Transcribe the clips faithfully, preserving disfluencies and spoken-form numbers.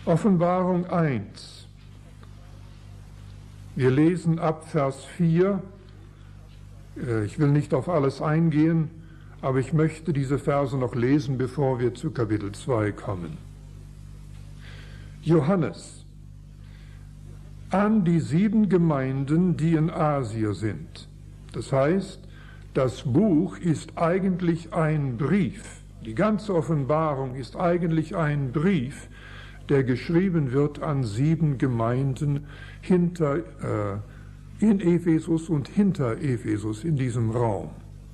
Offenbarung eins. Wir lesen ab Vers vier. Ich will nicht auf alles eingehen, aber ich möchte diese Verse noch lesen, bevor wir zu Kapitel zwei kommen. Johannes, an die sieben Gemeinden, die in Asia sind. Das heißt, das Buch ist eigentlich ein Brief. Die ganze Offenbarung ist eigentlich ein Brief, der geschrieben wird an sieben Gemeinden hinter, äh, in Ephesus und hinter Ephesus in diesem Raum.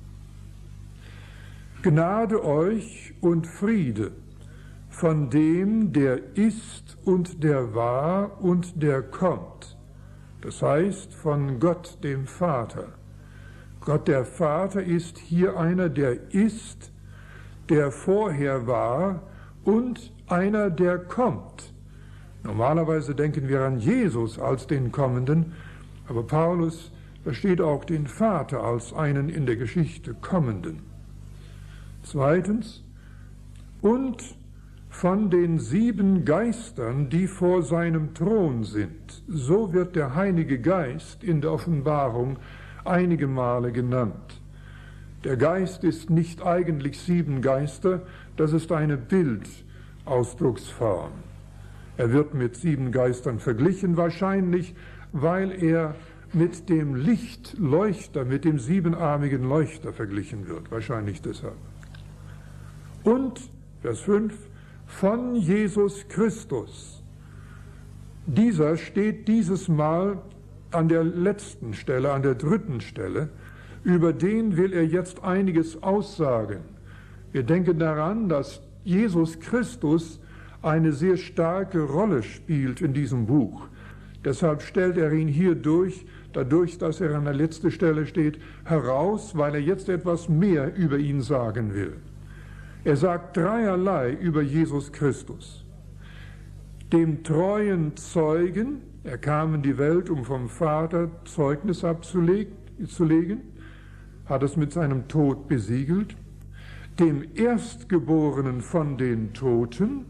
Gnade euch und Friede von dem, der ist und der war und der kommt. Das heißt, von Gott, dem Vater. Gott, der Vater, ist hier einer, der ist, der vorher war und einer, der kommt. Normalerweise denken wir an Jesus als den Kommenden, aber Paulus versteht auch den Vater als einen in der Geschichte Kommenden. Zweitens, und von den sieben Geistern, die vor seinem Thron sind. So wird der Heilige Geist in der Offenbarung einige Male genannt. Der Geist ist nicht eigentlich sieben Geister, das ist eine Bildausdrucksform. Er wird mit sieben Geistern verglichen, wahrscheinlich, weil er mit dem Lichtleuchter, mit dem siebenarmigen Leuchter verglichen wird, wahrscheinlich deshalb. Und, Vers fünf, von Jesus Christus. Dieser steht dieses Mal an der letzten Stelle, an der dritten Stelle. Über den will er jetzt einiges aussagen. Wir denken daran, dass Jesus Christus eine sehr starke Rolle spielt in diesem Buch. Deshalb stellt er ihn hier durch, dadurch, dass er an der letzten Stelle steht, heraus, weil er jetzt etwas mehr über ihn sagen will. Er sagt dreierlei über Jesus Christus. Dem treuen Zeugen, er kam in die Welt, um vom Vater Zeugnis abzulegen, hat es mit seinem Tod besiegelt. Dem Erstgeborenen von den Toten,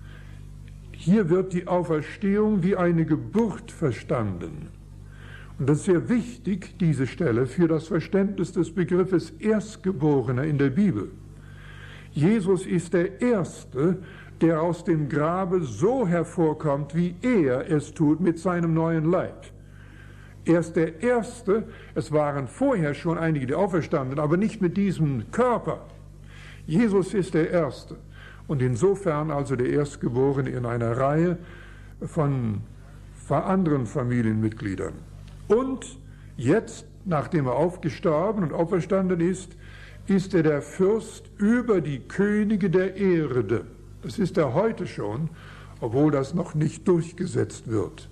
hier wird die Auferstehung wie eine Geburt verstanden. Und das ist sehr wichtig, diese Stelle, für das Verständnis des Begriffes Erstgeborener in der Bibel. Jesus ist der Erste, der aus dem Grabe so hervorkommt, wie er es tut mit seinem neuen Leib. Er ist der Erste, es waren vorher schon einige, die auferstanden, aber nicht mit diesem Körper. Jesus ist der Erste und insofern also der Erstgeborene in einer Reihe von anderen Familienmitgliedern. Und jetzt, nachdem er aufgestorben und auferstanden ist, ist er der Fürst über die Könige der Erde. Das ist er heute schon, obwohl das noch nicht durchgesetzt wird.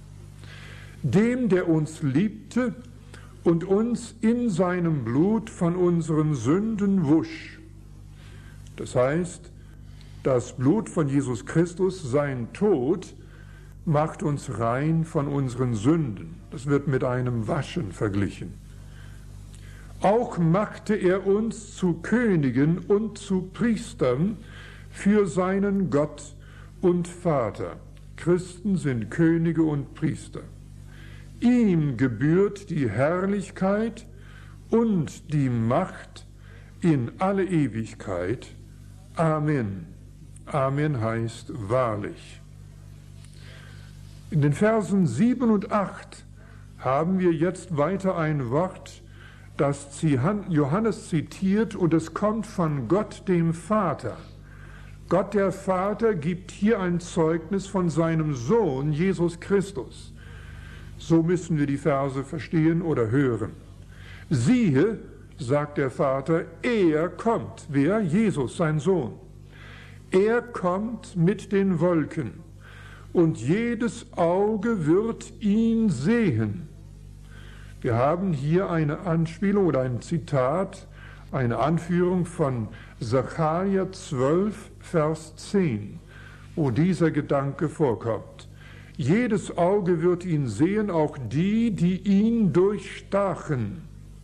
Dem, der uns liebte und uns in seinem Blut von unseren Sünden wusch. Das heißt, das Blut von Jesus Christus, sein Tod, macht uns rein von unseren Sünden. Das wird mit einem Waschen verglichen. Auch machte er uns zu Königen und zu Priestern für seinen Gott und Vater. Christen sind Könige und Priester. Ihm gebührt die Herrlichkeit und die Macht in alle Ewigkeit. Amen. Amen heißt wahrlich. In den Versen sieben und acht haben wir jetzt weiter ein Wort, das Johannes zitiert, und es kommt von Gott dem Vater. Gott der Vater gibt hier ein Zeugnis von seinem Sohn Jesus Christus. So müssen wir die Verse verstehen oder hören. Siehe, sagt der Vater, er kommt. Wer? Jesus, sein Sohn. Er kommt mit den Wolken, und jedes Auge wird ihn sehen. Wir haben hier eine Anspielung oder ein Zitat, eine Anführung von Sacharja zwölf, Vers zehn, wo dieser Gedanke vorkommt. Jedes Auge wird ihn sehen, auch die, die ihn durchstachen.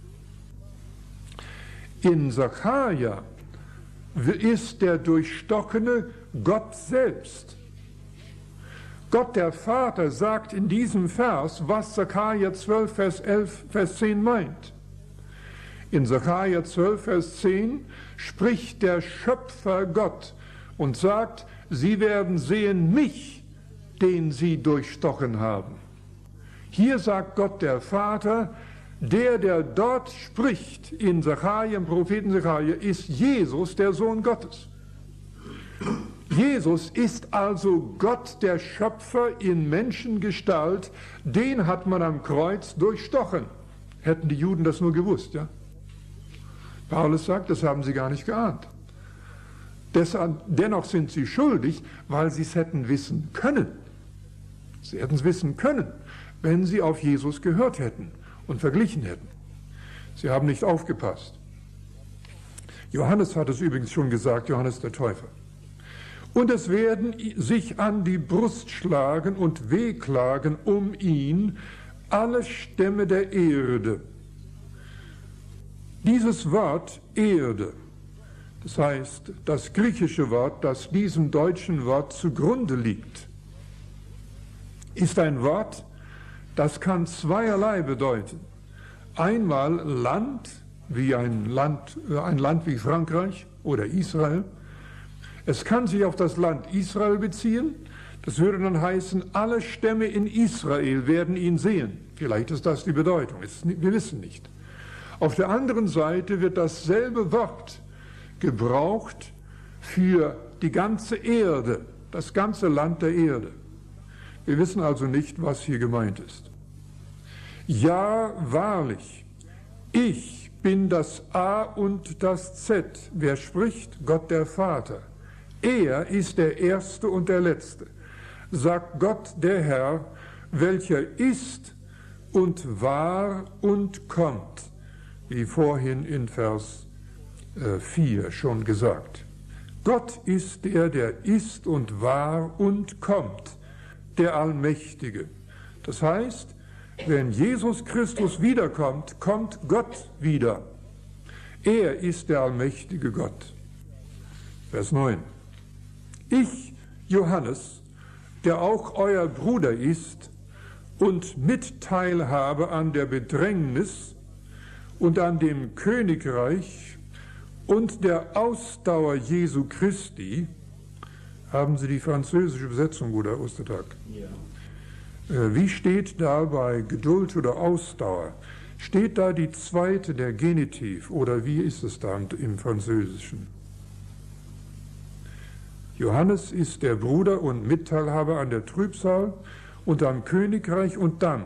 In Sacharja ist der Durchstochene Gott selbst. Gott der Vater sagt in diesem Vers, was Sacharja zwölf, Vers elf, Vers zehn meint. In Sacharja zwölf, Vers zehn spricht der Schöpfer Gott und sagt, sie werden sehen mich, den sie durchstochen haben. Hier sagt Gott der Vater, der, der dort spricht in Sacharja, im Propheten Sacharja, ist Jesus, der Sohn Gottes. Jesus ist also Gott, der Schöpfer in Menschengestalt, den hat man am Kreuz durchstochen. Hätten die Juden das nur gewusst, ja? Paulus sagt, das haben sie gar nicht geahnt. Deshalb, dennoch sind sie schuldig, weil sie es hätten wissen können. Sie hätten es wissen können, wenn sie auf Jesus gehört hätten und verglichen hätten. Sie haben nicht aufgepasst. Johannes hat es übrigens schon gesagt, Johannes der Täufer. Und es werden sich an die Brust schlagen und wehklagen um ihn alle Stämme der Erde. Dieses Wort Erde, das heißt das griechische Wort, das diesem deutschen Wort zugrunde liegt, ist ein Wort, das kann zweierlei bedeuten. Einmal Land, wie ein Land, ein Land wie Frankreich oder Israel. Es kann sich auf das Land Israel beziehen. Das würde dann heißen, alle Stämme in Israel werden ihn sehen. Vielleicht ist das die Bedeutung, wir wissen nicht. Auf der anderen Seite wird dasselbe Wort gebraucht für die ganze Erde, das ganze Land der Erde. Wir wissen also nicht, was hier gemeint ist. Ja, wahrlich, ich bin das A und das Z. Wer spricht? Gott der Vater. Er ist der Erste und der Letzte, sagt Gott der Herr, welcher ist und war und kommt, wie vorhin in Vers vier schon gesagt. Gott ist der, der ist und war und kommt, der Allmächtige. Das heißt, wenn Jesus Christus wiederkommt, kommt Gott wieder. Er ist der allmächtige Gott. Vers neun. Ich, Johannes, der auch euer Bruder ist und Mitteilhabe an der Bedrängnis und an dem Königreich und der Ausdauer Jesu Christi. Haben Sie die französische Übersetzung, Bruder Ostertag? Ja. Wie steht da bei Geduld oder Ausdauer? Steht da die zweite, der Genitiv, oder wie ist es da im Französischen? Johannes ist der Bruder und Mitteilhaber an der Trübsal und am Königreich und dann.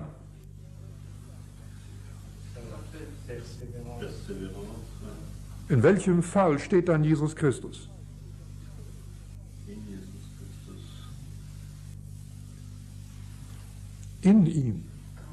In welchem Fall steht dann Jesus Christus? In ihm.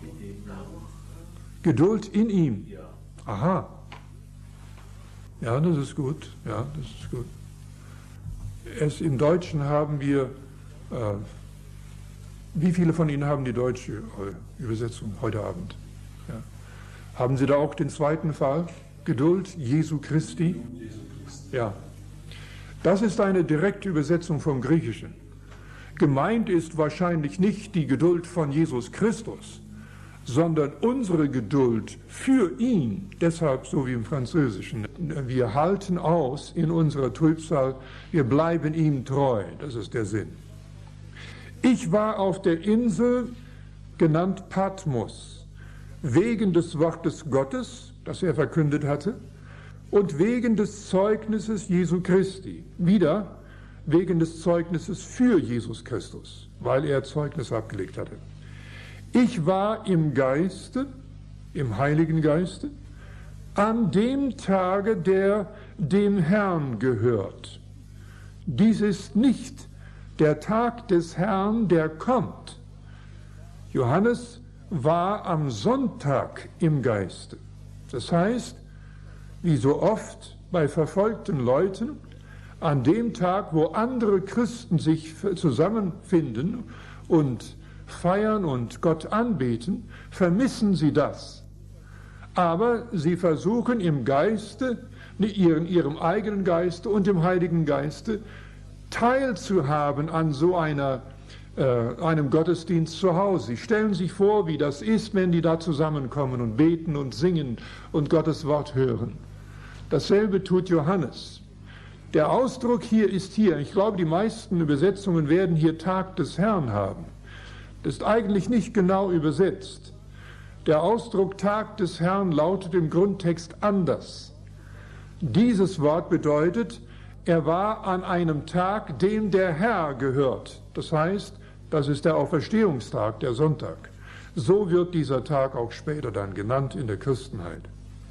Geduld in ihm. Aha. Ja, das ist gut. Ja, das ist gut. Es im Deutschen haben wir, äh, wie viele von Ihnen haben die deutsche Übersetzung heute Abend? Ja. Haben Sie da auch den zweiten Fall? Geduld Jesu Christi? Ja. Das ist eine direkte Übersetzung vom Griechischen. Gemeint ist wahrscheinlich nicht die Geduld von Jesus Christus, sondern unsere Geduld für ihn, deshalb so wie im Französischen. Wir halten aus in unserer Trübsal, wir bleiben ihm treu, das ist der Sinn. Ich war auf der Insel, genannt Patmos, wegen des Wortes Gottes, das er verkündet hatte, und wegen des Zeugnisses Jesu Christi. Wieder wegen des Zeugnisses für Jesus Christus, weil er Zeugnis abgelegt hatte. Ich war im Geiste, im Heiligen Geiste, an dem Tage, der dem Herrn gehört. Dies ist nicht der Tag des Herrn, der kommt. Johannes war am Sonntag im Geiste. Das heißt, wie so oft bei verfolgten Leuten, an dem Tag, wo andere Christen sich zusammenfinden und feiern und Gott anbeten, vermissen sie das. Aber sie versuchen im Geiste, in ihrem eigenen Geiste und im Heiligen Geiste teilzuhaben an so einer äh, einem Gottesdienst zu Hause. Sie stellen sich vor, wie das ist, wenn die da zusammenkommen und beten und singen und Gottes Wort hören. Dasselbe tut Johannes. Der Ausdruck hier ist hier, ich glaube, die meisten Übersetzungen werden hier Tag des Herrn haben. Das ist eigentlich nicht genau übersetzt. Der Ausdruck Tag des Herrn lautet im Grundtext anders. Dieses Wort bedeutet, er war an einem Tag, dem der Herr gehört. Das heißt, das ist der Auferstehungstag, der Sonntag. So wird dieser Tag auch später dann genannt in der Christenheit.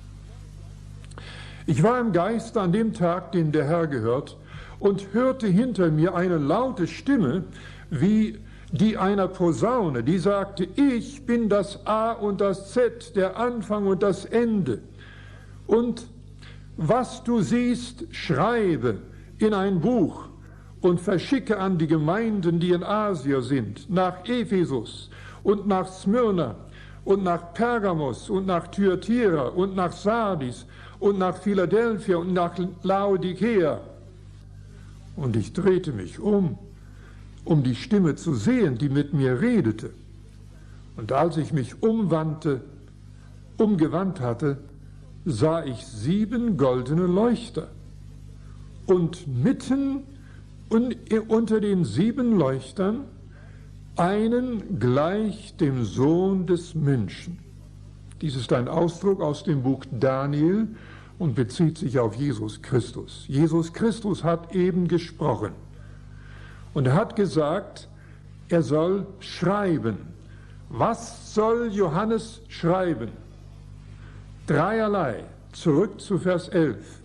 Ich war im Geist an dem Tag, dem der Herr gehört, und hörte hinter mir eine laute Stimme, wie die einer Posaune, die sagte, ich bin das A und das Z, der Anfang und das Ende. Und was du siehst, schreibe in ein Buch und verschicke an die Gemeinden, die in Asia sind, nach Ephesus und nach Smyrna und nach Pergamos und nach Thyatira und nach Sardis und nach Philadelphia und nach Laodicea. Und ich drehte mich um, um die Stimme zu sehen, die mit mir redete. Und als ich mich umwandte, umgewandt hatte, sah ich sieben goldene Leuchter. Und mitten unter den sieben Leuchtern einen gleich dem Sohn des Menschen. Dies ist ein Ausdruck aus dem Buch Daniel und bezieht sich auf Jesus Christus. Jesus Christus hat eben gesprochen. Und er hat gesagt, er soll schreiben. Was soll Johannes schreiben? Dreierlei. Zurück zu Vers elf.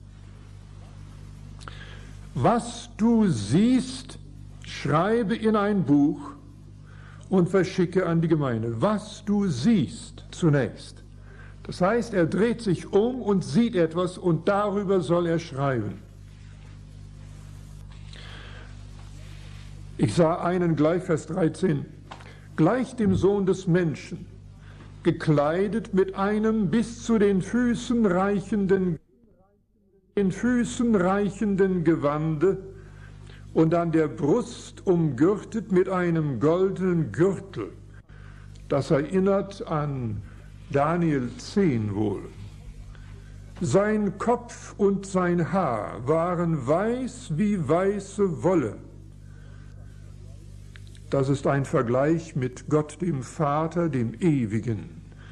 Was du siehst, schreibe in ein Buch und verschicke an die Gemeinde. Was du siehst zunächst. Das heißt, er dreht sich um und sieht etwas und darüber soll er schreiben. Ich sah einen gleich, Vers dreizehn, gleich dem Sohn des Menschen, gekleidet mit einem bis zu den Füßen reichenden, den Füßen reichenden Gewande und an der Brust umgürtet mit einem goldenen Gürtel. Das erinnert an Daniel zehn wohl. Sein Kopf und sein Haar waren weiß wie weiße Wolle. Das ist ein Vergleich mit Gott, dem Vater, dem Ewigen.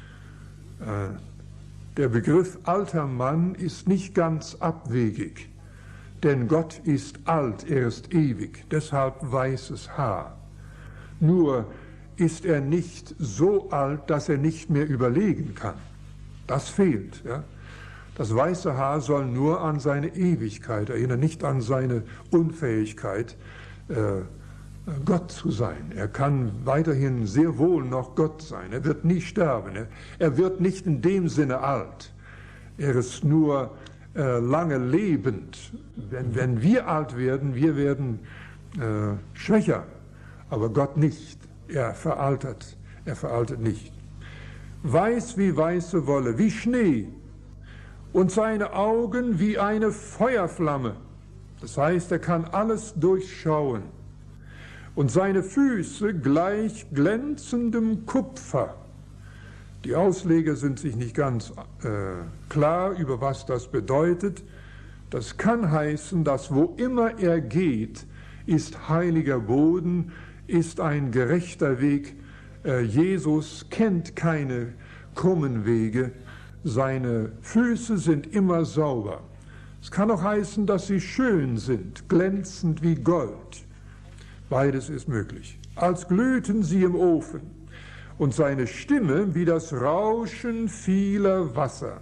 Äh, der Begriff alter Mann ist nicht ganz abwegig, denn Gott ist alt, er ist ewig, deshalb weißes Haar. Nur ist er nicht so alt, dass er nicht mehr überlegen kann. Das fehlt. Ja? Das weiße Haar soll nur an seine Ewigkeit erinnern, nicht an seine Unfähigkeit, äh, Gott zu sein. Er kann weiterhin sehr wohl noch Gott sein. Er wird nie sterben. Er, er wird nicht in dem Sinne alt. Er ist nur äh, lange lebend. Wenn, wenn wir alt werden, wir werden äh, schwächer, aber Gott nicht. Er veraltert. Er veraltet nicht. Weiß wie weiße Wolle, wie Schnee, und seine Augen wie eine Feuerflamme. Das heißt, er kann alles durchschauen. Und seine Füße gleich glänzendem Kupfer. Die Ausleger sind sich nicht ganz äh, klar, über was das bedeutet. Das kann heißen, dass wo immer er geht, ist heiliger Boden, ist ein gerechter Weg. Äh, Jesus kennt keine krummen Wege. Seine Füße sind immer sauber. Es kann auch heißen, dass sie schön sind, glänzend wie Gold. Beides ist möglich. Als glühten sie im Ofen und seine Stimme wie das Rauschen vieler Wasser.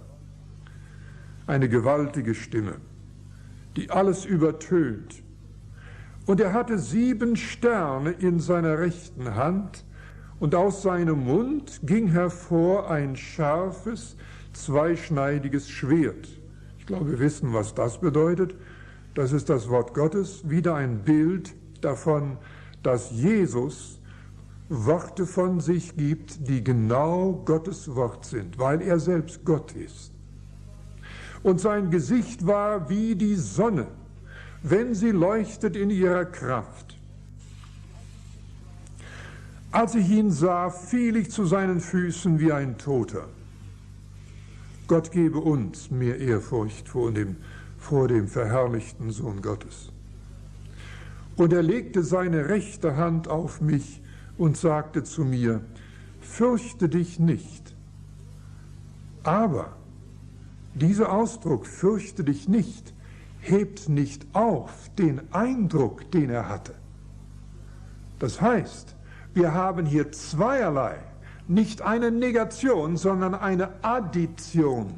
Eine gewaltige Stimme, die alles übertönt. Und er hatte sieben Sterne in seiner rechten Hand und aus seinem Mund ging hervor ein scharfes, zweischneidiges Schwert. Ich glaube, wir wissen, was das bedeutet. Das ist das Wort Gottes, wieder ein Bild davon, dass Jesus Worte von sich gibt, die genau Gottes Wort sind, weil er selbst Gott ist. Und sein Gesicht war wie die Sonne, wenn sie leuchtet in ihrer Kraft. Als ich ihn sah, fiel ich zu seinen Füßen wie ein Toter. Gott gebe uns mehr Ehrfurcht vor dem, vor dem verherrlichten Sohn Gottes. Und er legte seine rechte Hand auf mich und sagte zu mir, fürchte dich nicht. Aber dieser Ausdruck, fürchte dich nicht, hebt nicht auf den Eindruck, den er hatte. Das heißt, wir haben hier zweierlei, nicht eine Negation, sondern eine Addition.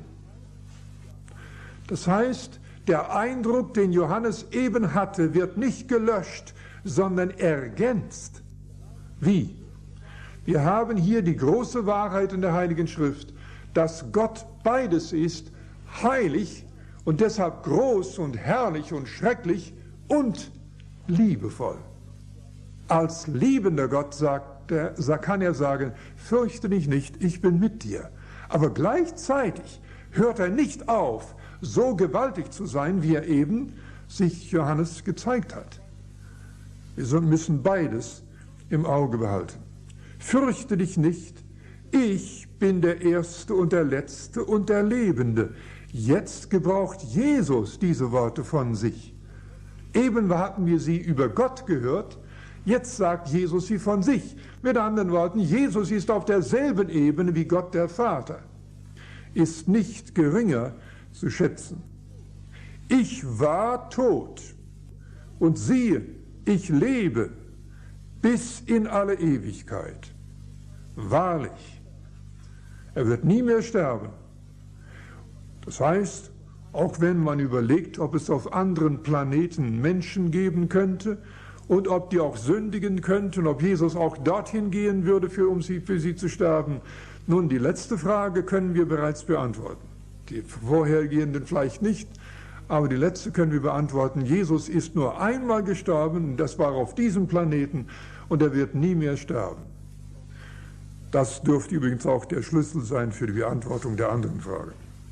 Das heißt, der Eindruck, den Johannes eben hatte, wird nicht gelöscht, sondern ergänzt. Wie? Wir haben hier die große Wahrheit in der Heiligen Schrift, dass Gott beides ist, heilig und deshalb groß und herrlich und schrecklich und liebevoll. Als liebender Gott sagt er, kann er sagen, fürchte dich nicht, ich bin mit dir. Aber gleichzeitig hört er nicht auf, so gewaltig zu sein, wie er eben sich Johannes gezeigt hat. Wir müssen beides im Auge behalten. Fürchte dich nicht, ich bin der Erste und der Letzte und der Lebende. Jetzt gebraucht Jesus diese Worte von sich. Eben hatten wir sie über Gott gehört, jetzt sagt Jesus sie von sich. Mit anderen Worten, Jesus ist auf derselben Ebene wie Gott der Vater, ist nicht geringer zu schätzen. Ich war tot und siehe, ich lebe bis in alle Ewigkeit. Wahrlich, er wird nie mehr sterben. Das heißt, auch wenn man überlegt, ob es auf anderen Planeten Menschen geben könnte und ob die auch sündigen könnten, ob Jesus auch dorthin gehen würde, für, um sie, für sie zu sterben. Nun, die letzte Frage können wir bereits beantworten. Die vorhergehenden vielleicht nicht, aber die letzte können wir beantworten. Jesus ist nur einmal gestorben, das war auf diesem Planeten, und er wird nie mehr sterben. Das dürfte übrigens auch der Schlüssel sein für die Beantwortung der anderen Frage.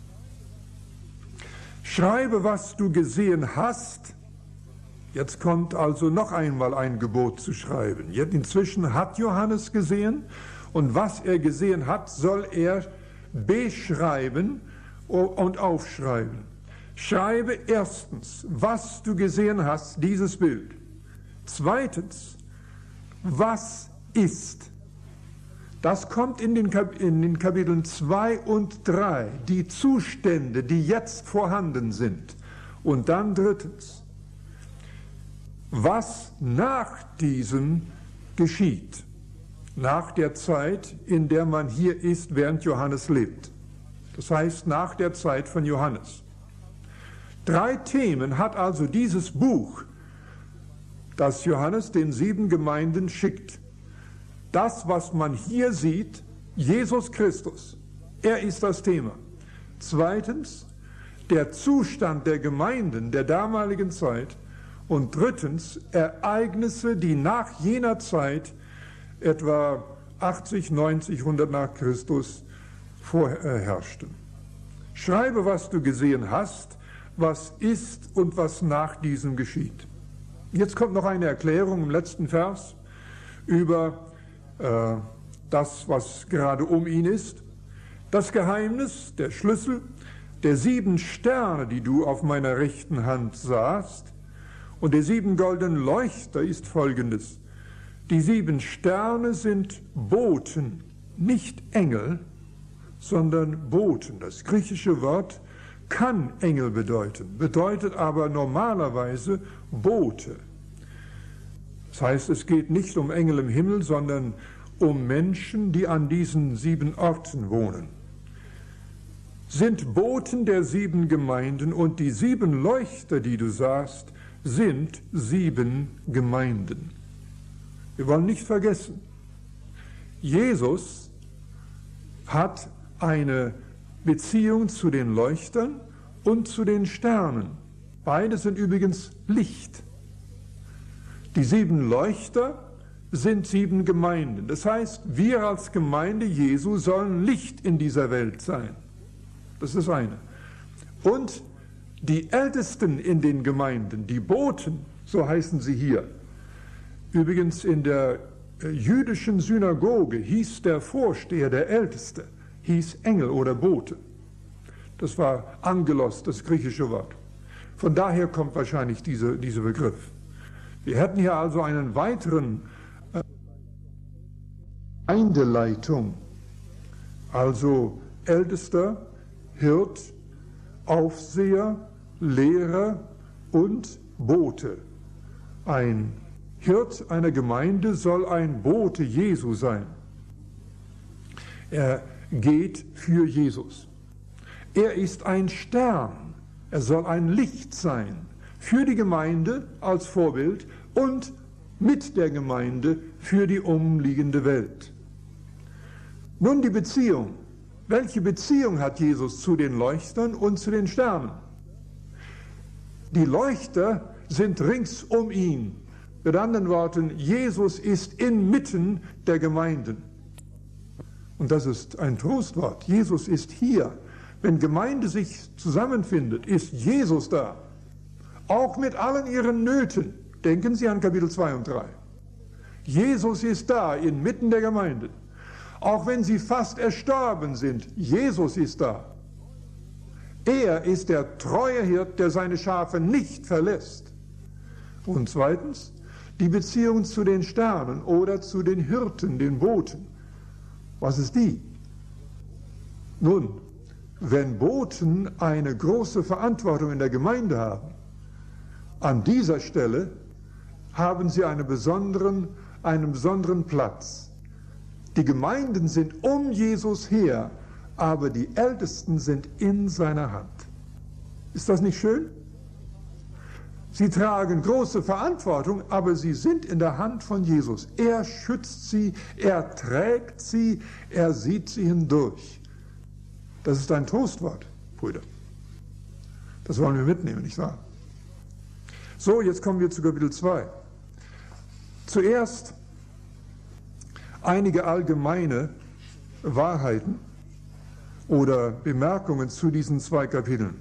Schreibe, was du gesehen hast. Jetzt kommt also noch einmal ein Gebot zu schreiben. Jetzt inzwischen hat Johannes gesehen, und was er gesehen hat, soll er beschreiben und aufschreiben. Schreibe erstens, was du gesehen hast, dieses Bild. Zweitens, was ist. Das kommt in den, Kap in den Kapiteln zwei und drei, die Zustände, die jetzt vorhanden sind. Und dann drittens, was nach diesem geschieht, nach der Zeit, in der man hier ist, während Johannes lebt. Das heißt, nach der Zeit von Johannes. Drei Themen hat also dieses Buch, das Johannes den sieben Gemeinden schickt. Das, was man hier sieht, Jesus Christus, er ist das Thema. Zweitens, der Zustand der Gemeinden der damaligen Zeit. Und drittens, Ereignisse, die nach jener Zeit, etwa achtzig, neunzig, hundert nach Christus, vorherrschten. Schreibe, was du gesehen hast, was ist und was nach diesem geschieht. Jetzt kommt noch eine Erklärung im letzten Vers über äh, das, was gerade um ihn ist. Das Geheimnis, der Schlüssel der sieben Sterne, die du auf meiner rechten Hand sahst, und der sieben goldenen Leuchter ist folgendes. Die sieben Sterne sind Boten, nicht Engel, sondern Boten. Das griechische Wort kann Engel bedeuten, bedeutet aber normalerweise Bote. Das heißt, es geht nicht um Engel im Himmel, sondern um Menschen, die an diesen sieben Orten wohnen. Sind Boten der sieben Gemeinden, und die sieben Leuchter, die du sahst, sind sieben Gemeinden. Wir wollen nicht vergessen, Jesus hat eine Beziehung zu den Leuchtern und zu den Sternen. Beide sind übrigens Licht. Die sieben Leuchter sind sieben Gemeinden. Das heißt, wir als Gemeinde Jesu sollen Licht in dieser Welt sein. Das ist das eine. Und die Ältesten in den Gemeinden, die Boten, so heißen sie hier. Übrigens in der jüdischen Synagoge hieß der Vorsteher, der Älteste, hieß Engel oder Bote. Das war Angelos, das griechische Wort. Von daher kommt wahrscheinlich diese, dieser Begriff. Wir hätten hier also einen weiteren äh, Gemeindeleitung, also Ältester, Hirt, Aufseher, Lehrer und Bote. Ein Hirt einer Gemeinde soll ein Bote Jesu sein. Er geht für Jesus. Er ist ein Stern. Er soll ein Licht sein für die Gemeinde als Vorbild und mit der Gemeinde für die umliegende Welt. Nun die Beziehung. Welche Beziehung hat Jesus zu den Leuchtern und zu den Sternen? Die Leuchter sind rings um ihn. Mit anderen Worten, Jesus ist inmitten der Gemeinden. Und das ist ein Trostwort. Jesus ist hier. Wenn Gemeinde sich zusammenfindet, ist Jesus da. Auch mit allen ihren Nöten. Denken Sie an Kapitel zwei und drei. Jesus ist da, inmitten der Gemeinde. Auch wenn sie fast erstorben sind, Jesus ist da. Er ist der treue Hirt, der seine Schafe nicht verlässt. Und zweitens, die Beziehung zu den Sternen oder zu den Hirten, den Boten. Was ist die? Nun, wenn Boten eine große Verantwortung in der Gemeinde haben, an dieser Stelle haben sie einen besonderen, einen besonderen Platz. Die Gemeinden sind um Jesus her, aber die Ältesten sind in seiner Hand. Ist das nicht schön? Sie tragen große Verantwortung, aber sie sind in der Hand von Jesus. Er schützt sie, er trägt sie, er sieht sie hindurch. Das ist ein Trostwort, Brüder. Das wollen wir mitnehmen, nicht wahr? So, jetzt kommen wir zu Kapitel zwei. Zuerst einige allgemeine Wahrheiten oder Bemerkungen zu diesen zwei Kapiteln.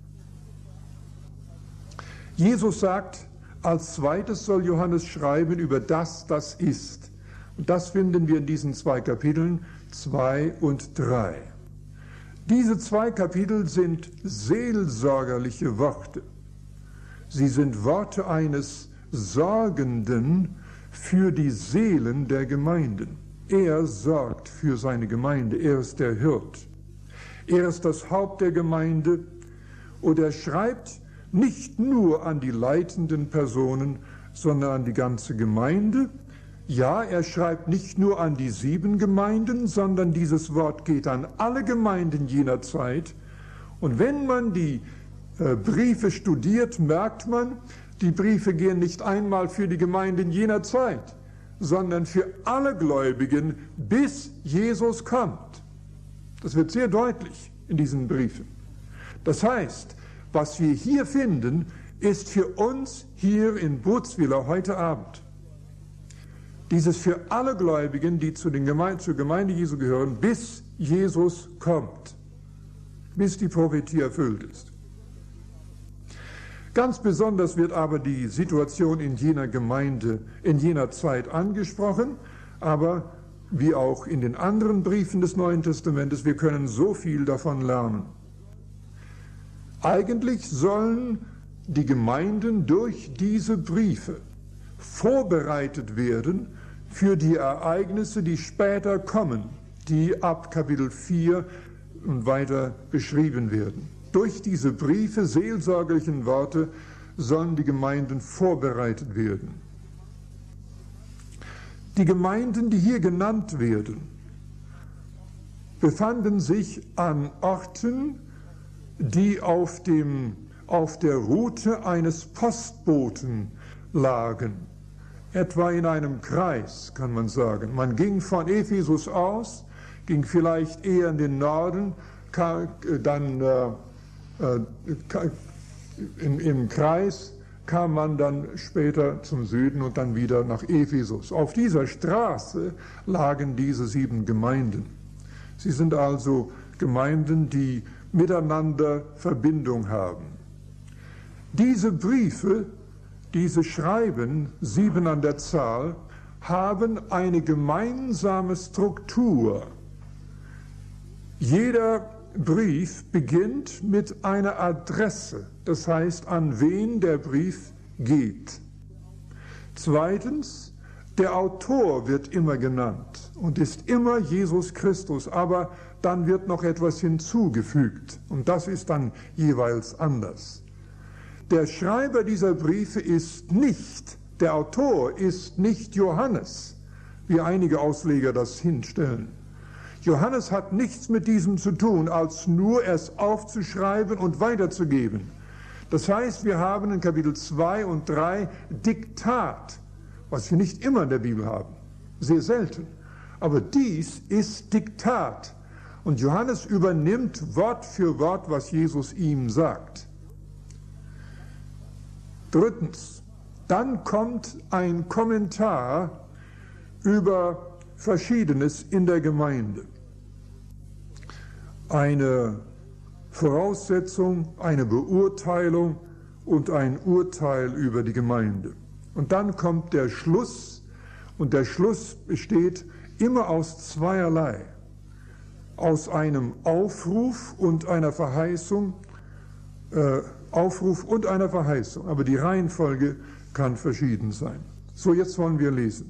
Jesus sagt, als zweites soll Johannes schreiben über das, das ist. Und das finden wir in diesen zwei Kapiteln, zwei und drei. Diese zwei Kapitel sind seelsorgerliche Worte. Sie sind Worte eines Sorgenden für die Seelen der Gemeinden. Er sorgt für seine Gemeinde, er ist der Hirt. Er ist das Haupt der Gemeinde und er schreibt nicht nur an die leitenden Personen, sondern an die ganze Gemeinde. Ja, er schreibt nicht nur an die sieben Gemeinden, sondern dieses Wort geht an alle Gemeinden jener Zeit. Und wenn man die äh, Briefe studiert, merkt man, die Briefe gehen nicht einmal für die Gemeinden jener Zeit, sondern für alle Gläubigen, bis Jesus kommt. Das wird sehr deutlich in diesen Briefen. Das heißt, was wir hier finden, ist für uns hier in Butzwiller heute Abend. Dieses für alle Gläubigen, die zu den Gemeinde, zur Gemeinde Jesu gehören, bis Jesus kommt, bis die Prophetie erfüllt ist. Ganz besonders wird aber die Situation in jener Gemeinde, in jener Zeit angesprochen, aber wie auch in den anderen Briefen des Neuen Testamentes, wir können so viel davon lernen. Eigentlich sollen die Gemeinden durch diese Briefe vorbereitet werden für die Ereignisse, die später kommen, die ab Kapitel vier und weiter beschrieben werden. Durch diese Briefe, seelsorgerlichen Worte, sollen die Gemeinden vorbereitet werden. Die Gemeinden, die hier genannt werden, befanden sich an Orten, die auf, dem, auf der Route eines Postboten lagen, etwa in einem Kreis, kann man sagen. Man ging von Ephesus aus, ging vielleicht eher in den Norden, kam, dann äh, äh, im, im Kreis kam man dann später zum Süden und dann wieder nach Ephesus. Auf dieser Straße lagen diese sieben Gemeinden. Sie sind also Gemeinden, die miteinander Verbindung haben. Diese Briefe, diese Schreiben, sieben an der Zahl, haben eine gemeinsame Struktur. Jeder Brief beginnt mit einer Adresse, das heißt, an wen der Brief geht. Zweitens, der Autor wird immer genannt und ist immer Jesus Christus, aber dann wird noch etwas hinzugefügt und das ist dann jeweils anders. Der Schreiber dieser Briefe ist nicht, der Autor ist nicht Johannes, wie einige Ausleger das hinstellen. Johannes hat nichts mit diesem zu tun, als nur es aufzuschreiben und weiterzugeben. Das heißt, wir haben in Kapitel zwei und drei Diktat, was wir nicht immer in der Bibel haben, sehr selten. Aber dies ist Diktat. Und Johannes übernimmt Wort für Wort, was Jesus ihm sagt. Drittens, dann kommt ein Kommentar über Verschiedenes in der Gemeinde. Eine Voraussetzung, eine Beurteilung und ein Urteil über die Gemeinde. Und dann kommt der Schluss, und der Schluss besteht immer aus zweierlei. Aus einem Aufruf und einer Verheißung, äh, Aufruf und einer Verheißung, aber die Reihenfolge kann verschieden sein. So, jetzt wollen wir lesen.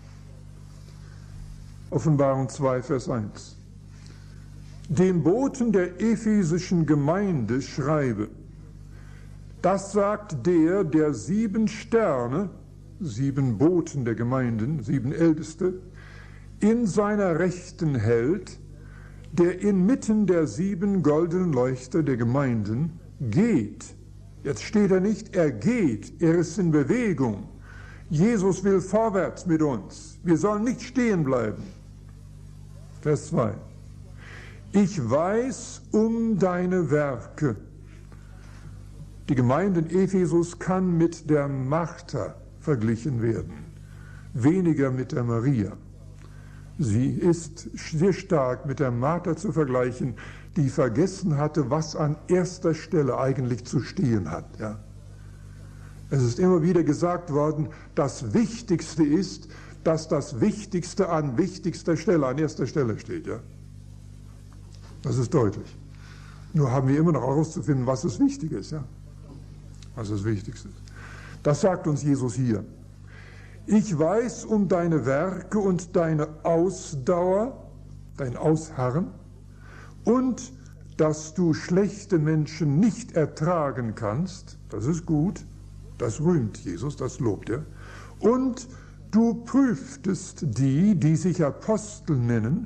Offenbarung zwei, Vers eins. Dem Boten der ephesischen Gemeinde schreibe, das sagt der, der sieben Sterne, sieben Boten der Gemeinden, sieben Älteste, in seiner Rechten hält, der inmitten der sieben goldenen Leuchter der Gemeinden geht. Jetzt steht er nicht, er geht, er ist in Bewegung. Jesus will vorwärts mit uns. Wir sollen nicht stehen bleiben. Vers zwei. Ich weiß um deine Werke. Die Gemeinde in Ephesus kann mit der Martha verglichen werden, weniger mit der Maria. Sie ist sehr stark mit der Martha zu vergleichen, die vergessen hatte, was an erster Stelle eigentlich zu stehen hat. Ja. Es ist immer wieder gesagt worden, das Wichtigste ist, dass das Wichtigste an wichtigster Stelle, an erster Stelle steht. Ja. Das ist deutlich. Nur haben wir immer noch herauszufinden, was das Wichtige ist. Ja. Was das Wichtigste ist. Das sagt uns Jesus hier. Ich weiß um deine Werke und deine Ausdauer, dein Ausharren, und dass du schlechte Menschen nicht ertragen kannst, das ist gut, das rühmt Jesus, das lobt er, und du prüftest die, die sich Apostel nennen,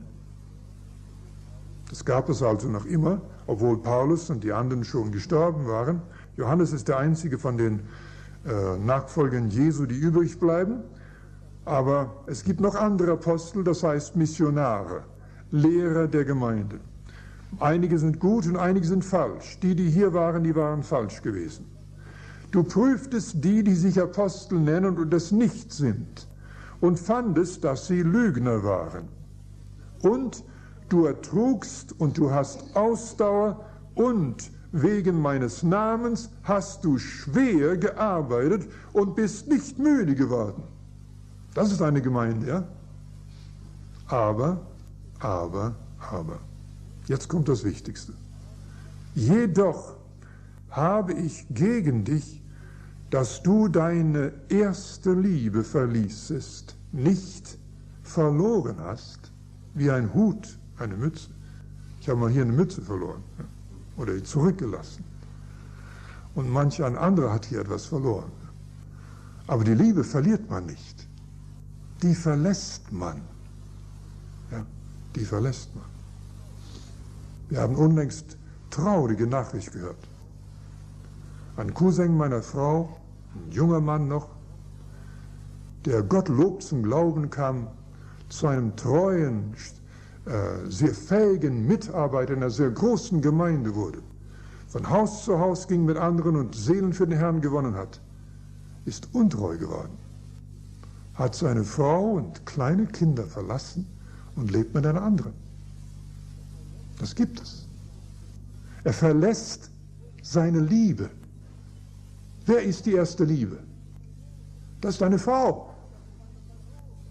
das gab es also noch immer, obwohl Paulus und die anderen schon gestorben waren. Johannes ist der einzige von den äh, Nachfolgern Jesu, die übrig bleiben. Aber es gibt noch andere Apostel, das heißt Missionare, Lehrer der Gemeinde. Einige sind gut und einige sind falsch. Die, die hier waren, die waren falsch gewesen. Du prüftest die, die sich Apostel nennen und es nicht sind, und fandest, dass sie Lügner waren. Und du ertrugst und du hast Ausdauer und wegen meines Namens hast du schwer gearbeitet und bist nicht müde geworden. Das ist eine Gemeinde, ja? Aber, aber, aber. Jetzt kommt das Wichtigste. Jedoch habe ich gegen dich, dass du deine erste Liebe verließest, nicht verloren hast, wie ein Hut, eine Mütze. Ich habe mal hier eine Mütze verloren, ja? Oder zurückgelassen. Und manch ein anderer hat hier etwas verloren. Aber die Liebe verliert man nicht. Die verlässt man. Ja, die verlässt man. Wir haben unlängst traurige Nachricht gehört. Ein Cousin meiner Frau, ein junger Mann noch, der Gottlob zum Glauben kam, zu einem treuen, äh, sehr fähigen Mitarbeiter in einer sehr großen Gemeinde wurde, von Haus zu Haus ging mit anderen und Seelen für den Herrn gewonnen hat, ist untreu geworden, hat seine Frau und kleine Kinder verlassen und lebt mit einer anderen. Das gibt es. Er verlässt seine Liebe. Wer ist die erste Liebe? Das ist deine Frau.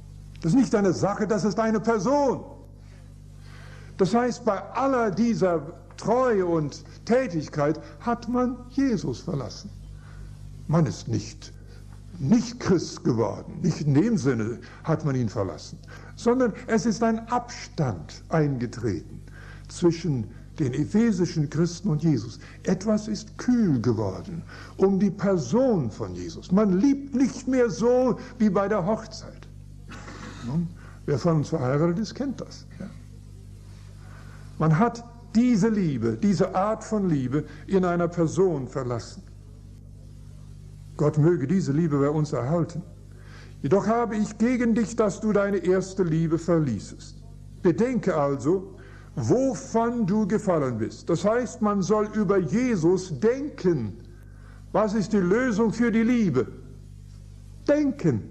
Das ist nicht eine Sache, das ist eine Person. Das heißt, bei aller dieser Treue und Tätigkeit hat man Jesus verlassen. Man ist nicht, nicht Christ geworden, nicht in dem Sinne hat man ihn verlassen, sondern es ist ein Abstand eingetreten zwischen den ephesischen Christen und Jesus. Etwas ist kühl geworden um die Person von Jesus. Man liebt nicht mehr so wie bei der Hochzeit. Nun, wer von uns verheiratet ist, kennt das. Ja. Man hat diese Liebe, diese Art von Liebe in einer Person verlassen. Gott möge diese Liebe bei uns erhalten. Jedoch habe ich gegen dich, dass du deine erste Liebe verließest. Bedenke also, wovon du gefallen bist. Das heißt, man soll über Jesus denken. Was ist die Lösung für die Liebe? Denken.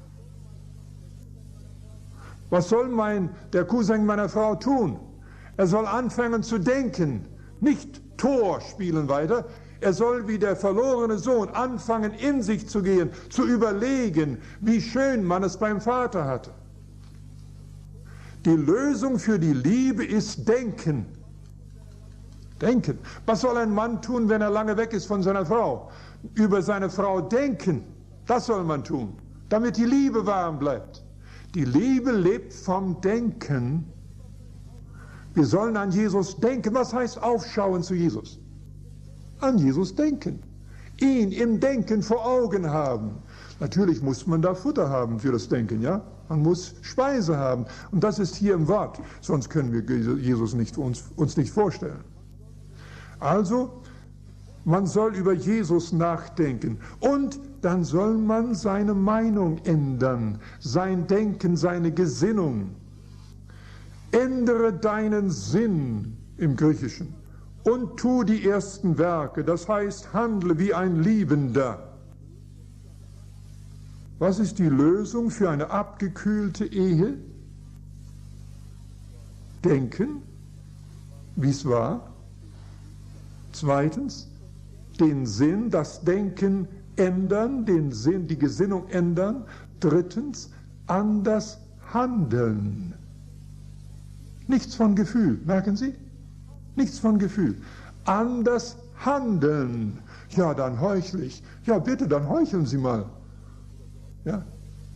Was soll mein, der Cousin meiner Frau tun? Er soll anfangen zu denken, nicht Tor spielen weiter. Er soll wie der verlorene Sohn anfangen, in sich zu gehen, zu überlegen, wie schön man es beim Vater hatte. Die Lösung für die Liebe ist Denken. Denken. Was soll ein Mann tun, wenn er lange weg ist von seiner Frau? Über seine Frau denken. Das soll man tun, damit die Liebe warm bleibt. Die Liebe lebt vom Denken. Wir sollen an Jesus denken. Was heißt aufschauen zu Jesus? An Jesus denken. Ihn im Denken vor Augen haben. Natürlich muss man da Futter haben für das Denken, ja? Man muss Speise haben. Und das ist hier im Wort. Sonst können wir Jesus nicht, uns, uns nicht vorstellen. Also, man soll über Jesus nachdenken. Und dann soll man seine Meinung ändern. Sein Denken, seine Gesinnung. Ändere deinen Sinn im Griechischen und tu die ersten Werke, das heißt, handle wie ein Liebender. Was ist die Lösung für eine abgekühlte Ehe? Denken, wie es war. Zweitens, den Sinn, das Denken ändern, den Sinn, die Gesinnung ändern. Drittens, anders handeln. Nichts von Gefühl, merken Sie? Nichts von Gefühl. Anders handeln. Ja, dann heuchle ich. Ja, bitte, dann heucheln Sie mal. Ja.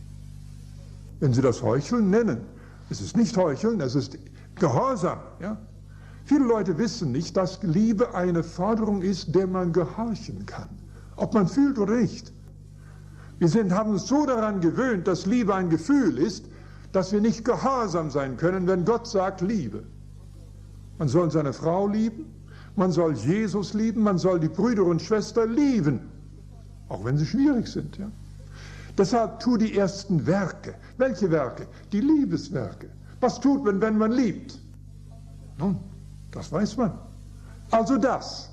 Wenn Sie das Heucheln nennen. Es ist nicht Heucheln, es ist Gehorsam. Ja. Viele Leute wissen nicht, dass Liebe eine Forderung ist, der man gehorchen kann. Ob man fühlt oder nicht. Wir sind, haben uns so daran gewöhnt, dass Liebe ein Gefühl ist, dass wir nicht gehorsam sein können, wenn Gott sagt Liebe. Man soll seine Frau lieben, man soll Jesus lieben, man soll die Brüder und Schwestern lieben, auch wenn sie schwierig sind. Ja? Deshalb tu die ersten Werke. Welche Werke? Die Liebeswerke. Was tut man, wenn man liebt? Nun, das weiß man. Also das.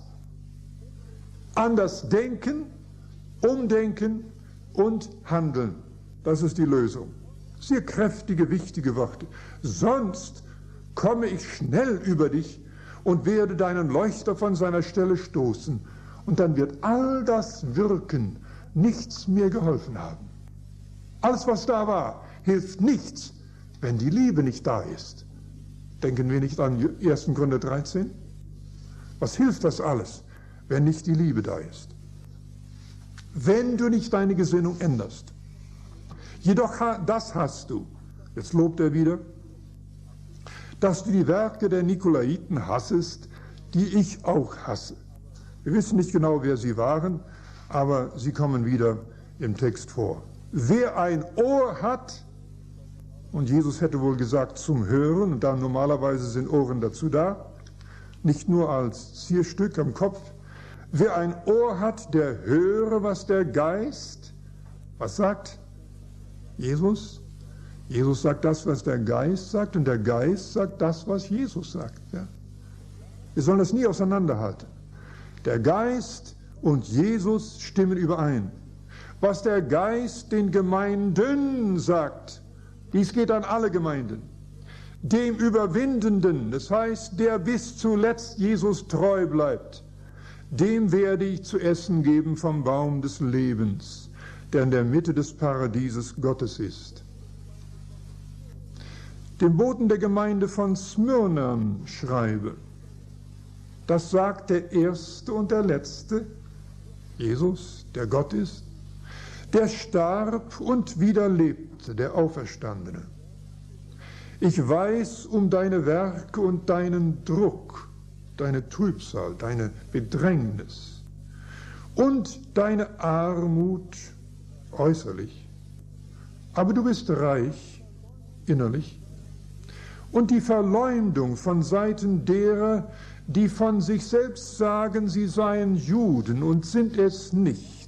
Anders denken, umdenken und handeln. Das ist die Lösung. Sehr kräftige, wichtige Worte. Sonst komme ich schnell über dich und werde deinen Leuchter von seiner Stelle stoßen. Und dann wird all das Wirken nichts mehr geholfen haben. Alles, was da war, hilft nichts, wenn die Liebe nicht da ist. Denken wir nicht an erster Korinther dreizehn? Was hilft das alles, wenn nicht die Liebe da ist? Wenn du nicht deine Gesinnung änderst. Jedoch das hast du, jetzt lobt er wieder, dass du die Werke der Nikolaiten hassest, die ich auch hasse. Wir wissen nicht genau, wer sie waren, aber sie kommen wieder im Text vor. Wer ein Ohr hat, und Jesus hätte wohl gesagt zum Hören, und dann normalerweise sind Ohren dazu da, nicht nur als Zierstück am Kopf. Wer ein Ohr hat, der höre, was der Geist, was sagt Jesus? Jesus sagt das, was der Geist sagt, und der Geist sagt das, was Jesus sagt. Ja? Wir sollen das nie auseinanderhalten. Der Geist und Jesus stimmen überein. Was der Geist den Gemeinden sagt, dies geht an alle Gemeinden. Dem Überwindenden, das heißt, der bis zuletzt Jesus treu bleibt, dem werde ich zu essen geben vom Baum des Lebens, der in der Mitte des Paradieses Gottes ist. dem Boten der Gemeinde von Smyrna schreibe. Das sagt der Erste und der Letzte, Jesus, der Gott ist, der starb und wieder lebte, der Auferstandene. Ich weiß um deine Werke und deinen Druck, deine Trübsal, deine Bedrängnis und deine Armut äußerlich. Aber du bist reich innerlich. Und die Verleumdung von Seiten derer, die von sich selbst sagen, sie seien Juden und sind es nicht.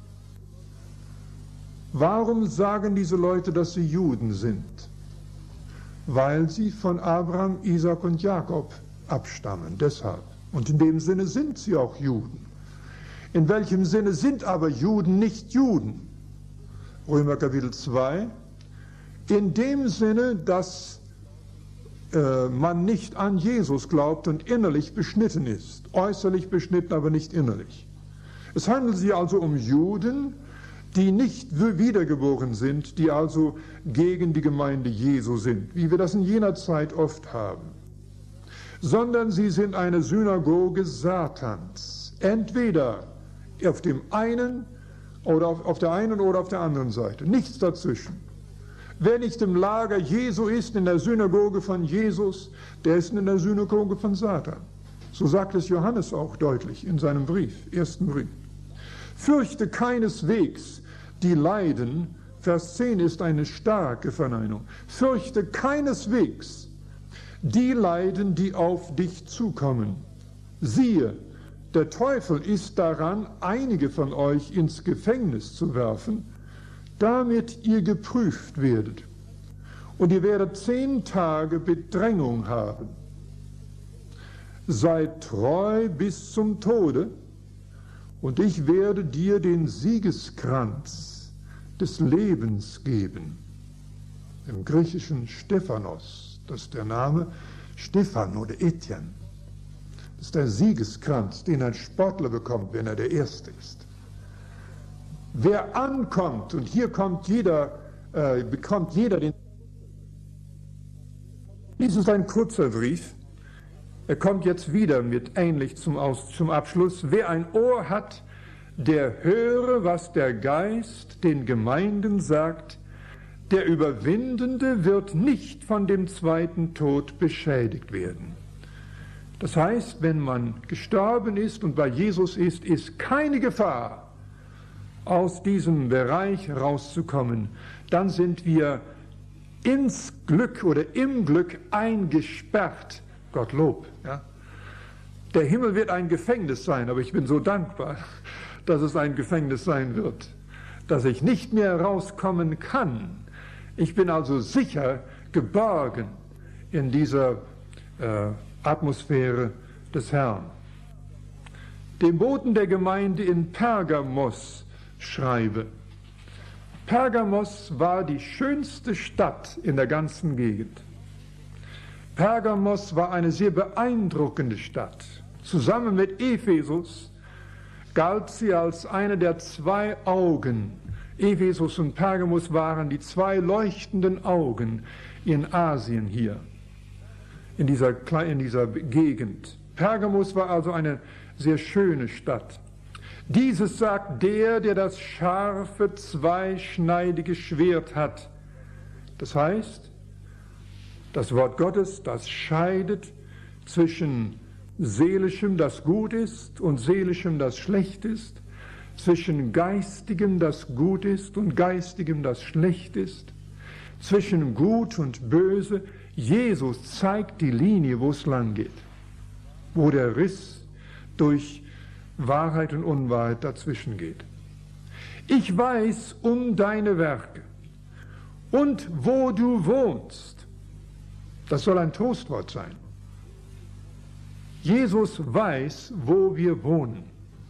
Warum sagen diese Leute, dass sie Juden sind? Weil sie von Abraham, Isaak und Jakob abstammen, deshalb. Und in dem Sinne sind sie auch Juden. In welchem Sinne sind aber Juden nicht Juden? Römer Kapitel zwei. In dem Sinne, dass äh, man nicht an Jesus glaubt und innerlich beschnitten ist. Äußerlich beschnitten, aber nicht innerlich. Es handelt sich also um Juden, die nicht wiedergeboren sind, die also gegen die Gemeinde Jesu sind, wie wir das in jener Zeit oft haben, sondern sie sind eine Synagoge Satans, entweder auf dem einen oder auf, auf der einen oder auf der anderen Seite, nichts dazwischen. Wer nicht im Lager Jesu ist, in der Synagoge von Jesus, der ist in der Synagoge von Satan. So sagt es Johannes auch deutlich in seinem Brief, ersten Brief. Fürchte keineswegs die Leiden, Vers zehn ist eine starke Verneinung, fürchte keineswegs die Leiden, die auf dich zukommen. Siehe, der Teufel ist daran, einige von euch ins Gefängnis zu werfen, damit ihr geprüft werdet. Und ihr werdet zehn Tage Bedrängung haben. Seid treu bis zum Tode, und ich werde dir den Siegeskranz des Lebens geben. Im Griechischen Stephanos, das ist der Name Stephan oder Etienne. Das ist der Siegeskranz, den ein Sportler bekommt, wenn er der Erste ist. Wer ankommt, und hier kommt jeder, äh, bekommt jeder den... Dies ist ein kurzer Brief. Er kommt jetzt wieder mit ähnlich zum, Aus, zum Abschluss. Wer ein Ohr hat, der höre, was der Geist den Gemeinden sagt. Der Überwindende wird nicht von dem zweiten Tod beschädigt werden. Das heißt, wenn man gestorben ist und bei Jesus ist, ist keine Gefahr, aus diesem Bereich rauszukommen. Dann sind wir ins Glück oder im Glück eingesperrt. Gottlob. Ja. Der Himmel wird ein Gefängnis sein, aber ich bin so dankbar, dass es ein Gefängnis sein wird, dass ich nicht mehr rauskommen kann. Ich bin also sicher geborgen in dieser äh, Atmosphäre des Herrn. Dem Boten der Gemeinde in Pergamos schreibe. Pergamos war die schönste Stadt in der ganzen Gegend. Pergamos war eine sehr beeindruckende Stadt. Zusammen mit Ephesus galt sie als eine der zwei Augen. Ephesus und Pergamos waren die zwei leuchtenden Augen in Asien hier, in dieser, in dieser Gegend. Pergamos war also eine sehr schöne Stadt. Dieses sagt der, der das scharfe, zweischneidige Schwert hat. Das heißt, das Wort Gottes, das scheidet zwischen seelischem, das gut ist, und seelischem, das schlecht ist, zwischen geistigem, das gut ist, und geistigem, das schlecht ist, zwischen gut und böse. Jesus zeigt die Linie, wo es lang geht, wo der Riss durch Wahrheit und Unwahrheit dazwischen geht. Ich weiß um deine Werke und wo du wohnst. Das soll ein Trostwort sein. Jesus weiß, wo wir wohnen.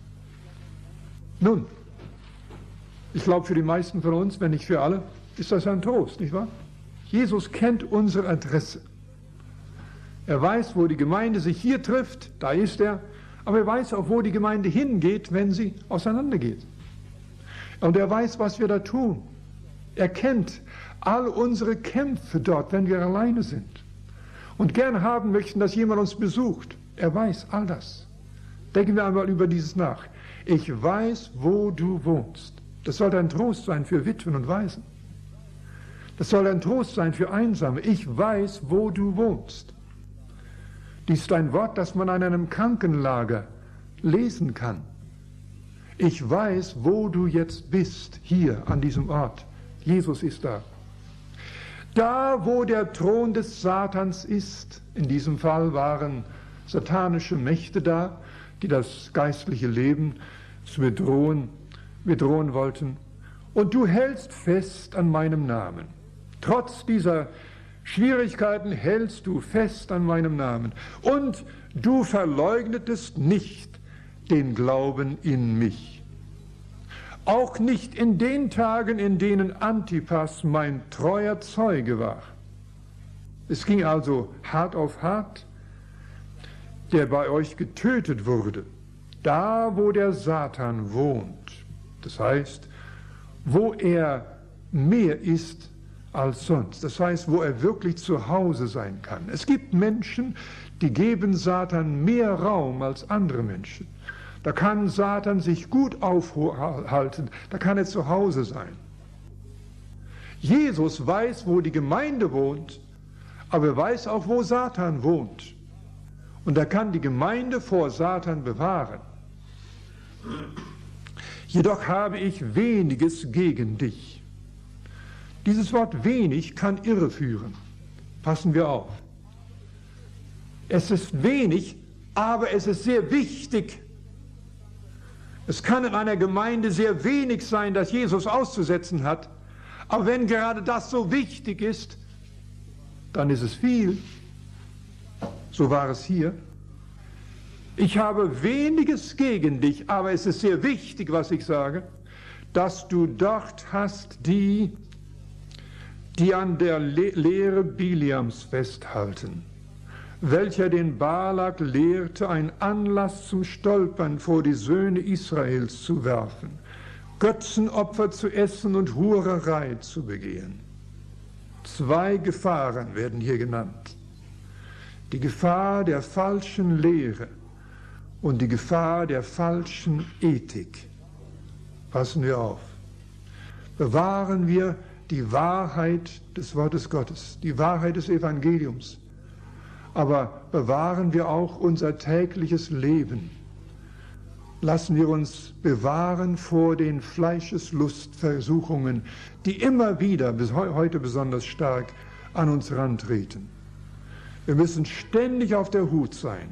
Nun, ich glaube, für die meisten von uns, wenn nicht für alle, ist das ein Trost, nicht wahr? Jesus kennt unsere Adresse. Er weiß, wo die Gemeinde sich hier trifft, da ist er, aber er weiß auch, wo die Gemeinde hingeht, wenn sie auseinandergeht. Und er weiß, was wir da tun. Er kennt all unsere Kämpfe dort, wenn wir alleine sind und gern haben möchten, dass jemand uns besucht. Er weiß all das. Denken wir einmal über dieses nach. Ich weiß, wo du wohnst. Das soll ein Trost sein für Witwen und Waisen. Das soll ein Trost sein für Einsame. Ich weiß, wo du wohnst. Dies ist ein Wort, das man an einem Krankenlager lesen kann. Ich weiß, wo du jetzt bist, hier an diesem Ort. Jesus ist da. Da, wo der Thron des Satans ist, in diesem Fall waren satanische Mächte da, die das geistliche Leben zu bedrohen, bedrohen wollten. Und du hältst fest an meinem Namen. Trotz dieser Schwierigkeiten hältst du fest an meinem Namen. Und du verleugnetest nicht den Glauben in mich. Auch nicht in den Tagen, in denen Antipas mein treuer Zeuge war. Es ging also hart auf hart, der bei euch getötet wurde, da wo der Satan wohnt. Das heißt, wo er mehr ist als sonst. Das heißt, wo er wirklich zu Hause sein kann. Es gibt Menschen, die geben Satan mehr Raum als andere Menschen. Da kann Satan sich gut aufhalten, da kann er zu Hause sein. Jesus weiß, wo die Gemeinde wohnt, aber er weiß auch, wo Satan wohnt. Und er kann die Gemeinde vor Satan bewahren. Jedoch habe ich weniges gegen dich. Dieses Wort wenig kann irreführen. Passen wir auf. Es ist wenig, aber es ist sehr wichtig. Es kann in einer Gemeinde sehr wenig sein, das Jesus auszusetzen hat, aber wenn gerade das so wichtig ist, dann ist es viel. So war es hier. Ich habe weniges gegen dich, aber es ist sehr wichtig, was ich sage, dass du dort hast die, die an der Le- Lehre Biliams festhalten, welcher den Balak lehrte, ein Anlass zum Stolpern vor die Söhne Israels zu werfen, Götzenopfer zu essen und Hurerei zu begehen. Zwei Gefahren werden hier genannt. Die Gefahr der falschen Lehre und die Gefahr der falschen Ethik. Passen wir auf. Bewahren wir die Wahrheit des Wortes Gottes, die Wahrheit des Evangeliums. Aber bewahren wir auch unser tägliches Leben. Lassen wir uns bewahren vor den Fleischeslustversuchungen, die immer wieder, bis heute besonders stark, an uns herantreten. Wir müssen ständig auf der Hut sein.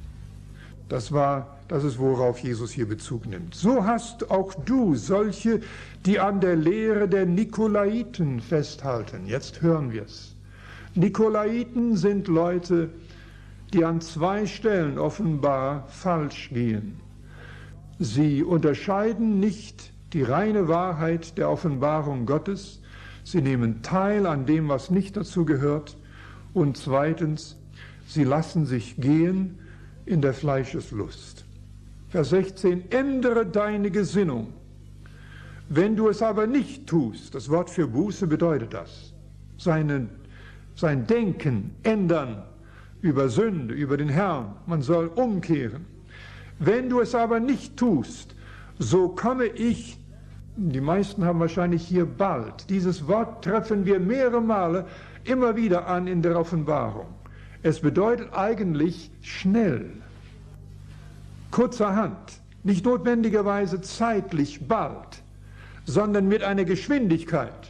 Das war, das ist, worauf Jesus hier Bezug nimmt. So hast auch du solche, die an der Lehre der Nikolaiten festhalten. Jetzt hören wir es. Nikolaiten sind Leute, die an zwei Stellen offenbar falsch gehen. Sie unterscheiden nicht die reine Wahrheit der Offenbarung Gottes. Sie nehmen teil an dem, was nicht dazu gehört. Und zweitens, sie lassen sich gehen in der Fleischeslust. Vers sechzehn, ändere deine Gesinnung. Wenn du es aber nicht tust, das Wort für Buße bedeutet das, seine, sein Denken ändern über Sünde, über den Herrn, man soll umkehren. Wenn du es aber nicht tust, so komme ich, die meisten haben wahrscheinlich hier bald, dieses Wort treffen wir mehrere Male immer wieder an in der Offenbarung. Es bedeutet eigentlich schnell, kurzerhand, nicht notwendigerweise zeitlich bald, sondern mit einer Geschwindigkeit.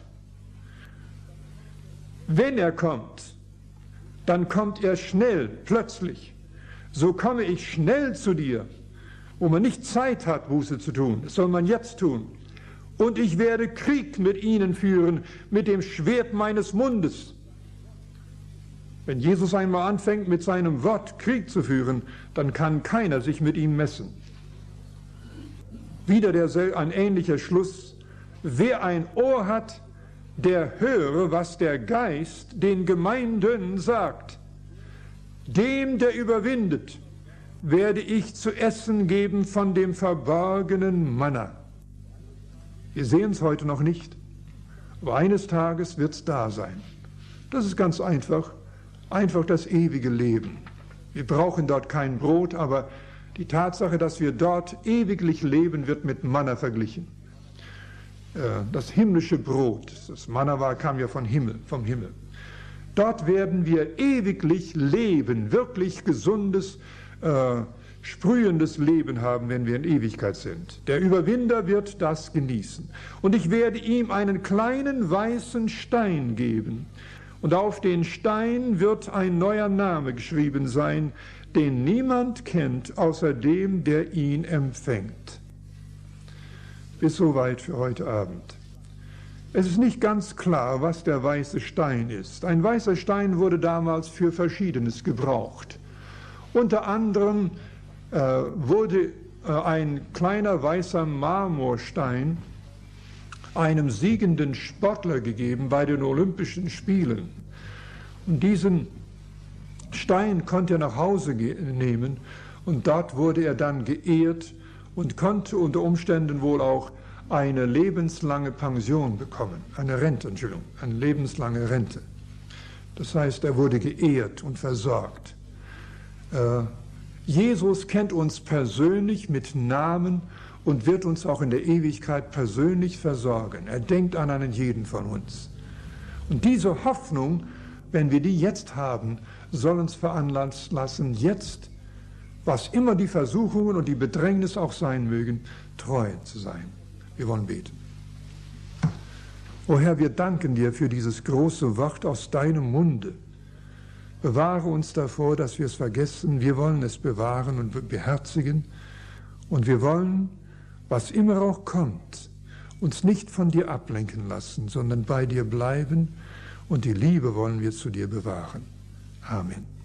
Wenn er kommt, dann kommt er schnell, plötzlich. So komme ich schnell zu dir, wo man nicht Zeit hat, Buße zu tun. Das soll man jetzt tun. Und ich werde Krieg mit ihnen führen, mit dem Schwert meines Mundes. Wenn Jesus einmal anfängt, mit seinem Wort Krieg zu führen, dann kann keiner sich mit ihm messen. Wieder der, ein ähnlicher Schluss. Wer ein Ohr hat, der höre, was der Geist den Gemeinden sagt. Dem, der überwindet, werde ich zu essen geben von dem verborgenen Manna. Wir sehen es heute noch nicht, Aber eines Tages wird es da sein. Das ist ganz einfach, einfach das ewige Leben. Wir brauchen dort kein Brot, aber die Tatsache, dass wir dort ewiglich leben, wird mit Manna verglichen. Das himmlische Brot, das Manna war, kam ja vom Himmel, vom Himmel. Dort werden wir ewiglich leben, wirklich gesundes, äh, sprühendes Leben haben, wenn wir in Ewigkeit sind. Der Überwinder wird das genießen. Und ich werde ihm einen kleinen weißen Stein geben. Und auf den Stein wird ein neuer Name geschrieben sein, den niemand kennt, außer dem, der ihn empfängt. Bis soweit für heute Abend. Es ist nicht ganz klar, was der weiße Stein ist. Ein weißer Stein wurde damals für Verschiedenes gebraucht. Unter anderem äh, wurde äh, ein kleiner weißer Marmorstein einem siegenden Sportler gegeben bei den Olympischen Spielen. Und diesen Stein konnte er nach Hause nehmen und dort wurde er dann geehrt und konnte unter Umständen wohl auch eine lebenslange Pension bekommen, eine Rente, Entschuldigung, eine lebenslange Rente. Das heißt, er wurde geehrt und versorgt. Äh, Jesus kennt uns persönlich mit Namen und wird uns auch in der Ewigkeit persönlich versorgen. Er denkt an einen jeden von uns. Und diese Hoffnung, wenn wir die jetzt haben, soll uns veranlassen, jetzt, was immer die Versuchungen und die Bedrängnis auch sein mögen, treu zu sein. Wir wollen beten. O Herr, wir danken dir für dieses große Wort aus deinem Munde. Bewahre uns davor, dass wir es vergessen. Wir wollen es bewahren und beherzigen. Und wir wollen, was immer auch kommt, uns nicht von dir ablenken lassen, sondern bei dir bleiben. Und die Liebe wollen wir zu dir bewahren. Amen.